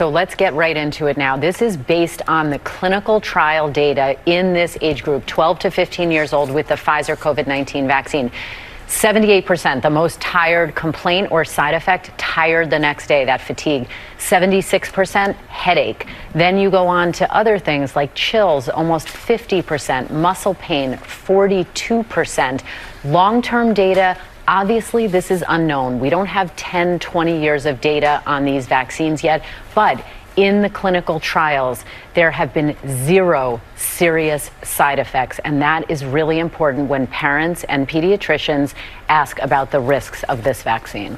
So let's get right into it now. This is based on the clinical trial data in this age group, 12 to 15 years old, with the Pfizer COVID-19 vaccine. 78%, the most tired complaint or side effect, tired the next day, that fatigue. 76%, headache. Then you go on to other things like chills, almost 50%, muscle pain, 42%. Long-term data, obviously, this is unknown. We don't have 10, 20 years of data on these vaccines yet, but in the clinical trials, there have been 0 serious side effects, and that is really important when parents and pediatricians ask about the risks of this vaccine.